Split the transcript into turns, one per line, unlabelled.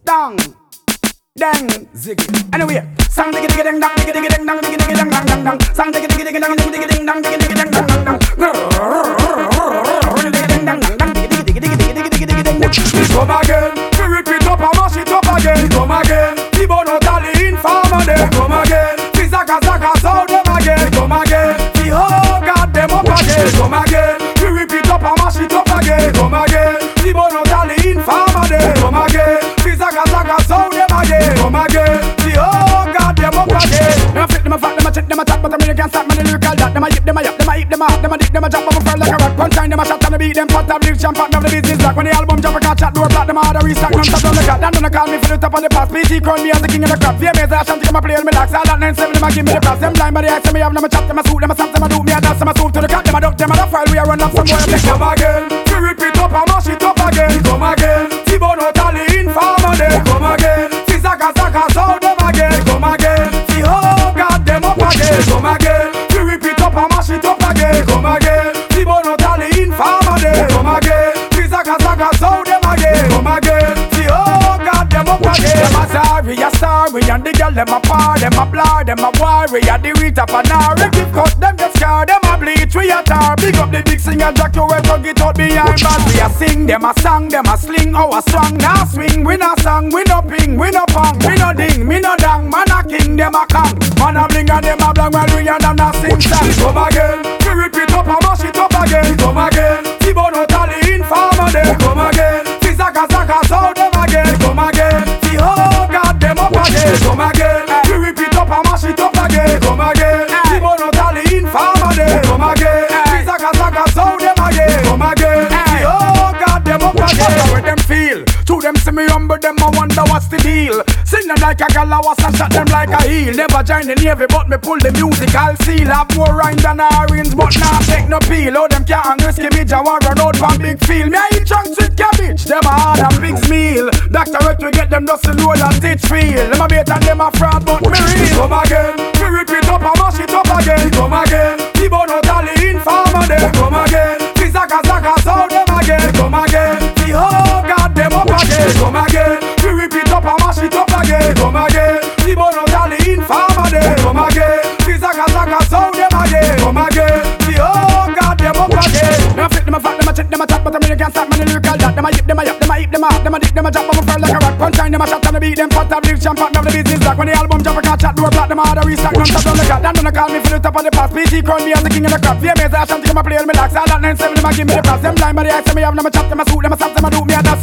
dang, dang, ziggy. Anyway, sang diggy diggy ding dang, diggy diggy ding dang, diggy diggy ding dang dang dang. Sang diggy diggy diggy dang, diggy diggy ding dang, diggy diggy ding dang dang dang. Diggy ding dang dang, diggy diggy diggy diggy diggy diggy diggy ding dang. Come again, we repeat up and mash it up again. Come again, the bono tally informer there. Come again, the zaka zaka sound them again. Come again, the whole god them up again. Come again, we repeat up and mash it up again. Come again, the bono tally informer there. Come again, the zaka zaka sound them again. Come again, the whole god them up again. Them a flip, them a fat, them a check, them a chat, but I really can't stop me the lyrical that. Them a yip, them a yap, them a hip, them a hop, them a dick, them a drop, them a fur like a rock. Punchline, them a shot and a beat, them fat, them live champ, them the business black. When the album drop, I can't chat, door black, them a hard a restock, none shot on the cat. Them don't call me for the top of the pass. PT crown me as the king of the crop. VMAs, I shan't take my play on me lax. All that 9-7, them a give me the props. Them blind by the eyes, them a have, them a chop, them a suit, them a stamp, them a do me a dance, them a swoop to the cat, them a duck, them a the file. We a run up some boy, them come again. We repeat up and mash it up again. Come again, T-Bono tally informer there. Come again, T-Zaka Zaka sound them again. Come again, T-Ho got them up again. Come again, we repeat up and mash it up again. Come again, T-Bono tally informer there. Come again, T-Zaka Zaka sound them again. Come again, T-Ho got them up again. Them a sorry, a story, and the girl them a par, them a blur, them a worry, and the reach up an hour. If it cut them just scar, them a bleach, we a tar. Big up the big singer, Jack, you ever get out behind band. We a sing, them a song, them a sling, our song. Now swing, we no song, we no ping, we no pong, we no ding, we no dang. Man a king, them a kang. Man a bling and them a blang, while we and them a sing song. Come again, we repeat up and mash it up again. Come again, T-Bono tally informer there. Come again, T-Zaka Zaka sound them again. Come again, T-Ho got them up again. Come again, we repeat up and mash it up again. Come again, T-Bono tally informer there. Come again, T-Zaka Zaka sound them again. Come again, T-Ho got them up again. How them feel? To them see me humble, them I wonder what's the deal. Sing them like a galawas and shot them like a heel. Never join the navy but me pull the musical seal. Have more rhyme than orange but nah take no peel. Oh them can't risky bitch, I want run out from big field. Me I eat chunks with cabbage, them a hard and big meal. Doctor Rick we get them dusty load and stitch feel. Them a bait and them a fraud but me real. Come again, we repeat up and mash it up again. Come again, T-Bono tally informer there. Come again, T-Zaka Zaka sound them again. Come again, T-Ho got them up again. Come again, we repeat up and mash it up again. Come again, T-Bono tally informer there. Come again, T-Zaka Zaka sound them again. Come again, T-Ho got them up again. Them a flip, them a fat, them a check, them a chat, but I really can't stop me the lyrical that. Them a yip, them a yap, them a hip, them a hop, them a dick, them a drop, them a fur like a rock. Punchline, them a shot and a beat, them fat, them live champ, them the business black. When the album drop, I can't chat, door black, them a hard a restock, none shot on the cat. Them don't call me for the top of the pass. PT crown me as the king of the crop. VMAs, I shan't take my play on me lax. All that 9-7, them a give me the props. Them blind by the eyes, them a have, them a chop, them a suit, them a stamp, them a do me a dance.